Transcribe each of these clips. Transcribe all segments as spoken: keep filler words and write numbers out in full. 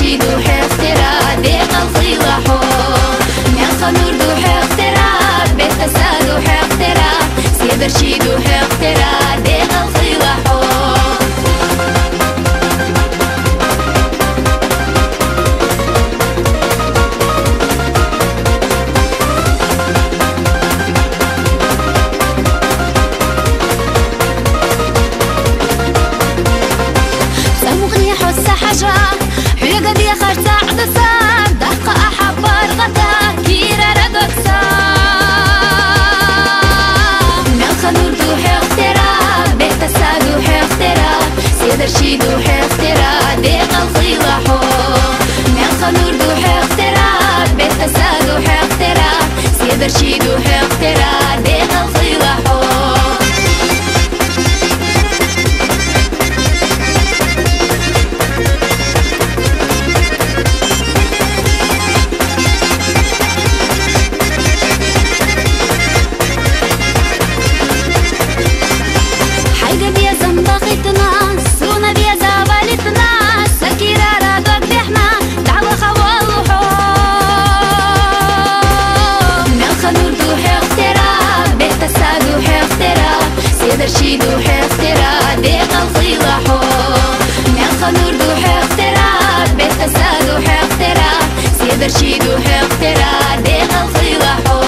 شي دوح اختراع ديق الخيلحو من خنور دوح اختراع بيت فساد دوح اختراع سيدر شي دوح اختراع ديق الخيلحو شي دوح اختراع ديق الخيلحو من خنور دوح اختراع بيت فساد دوح اختراع سيدر شي دوح اختراع ديق الخيلحو شي دوح اختراع ديق الخيلحو من خنور دوح اختراع بيت فساد دوح اختراع سيدر شي دوح اختراع ديق الخيلحو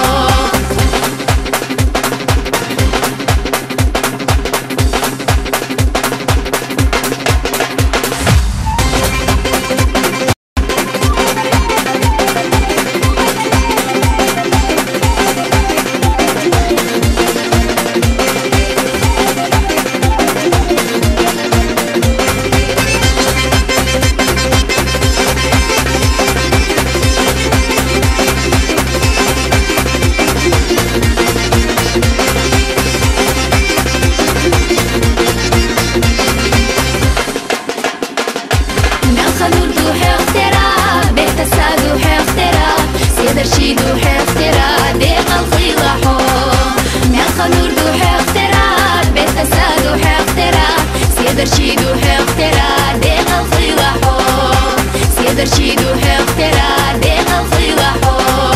شي دوح اختراع ديق الخيلحو من خنور دوح اختراع بيت فساد دوح اختراع سيدر شي دوح اختراع ديق الخيلحو سيدر شي دوح اختراع ديق الخيلحو